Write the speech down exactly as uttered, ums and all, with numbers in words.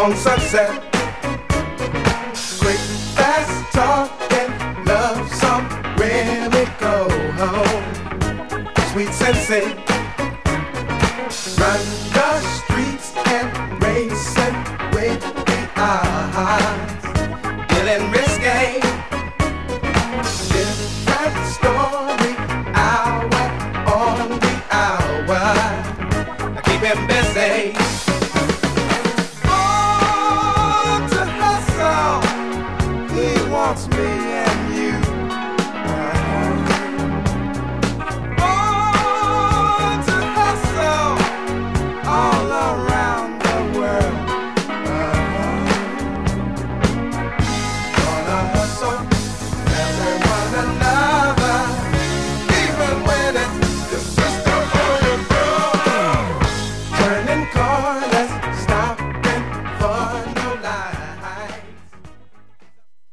on Sunset. Quick, fast talking, love song, when we go home. Sweet sensei, run the streets and racing with the eyes, feeling risque. Different story, hour on the hour. I keep him busy. Born to hustle, he wants me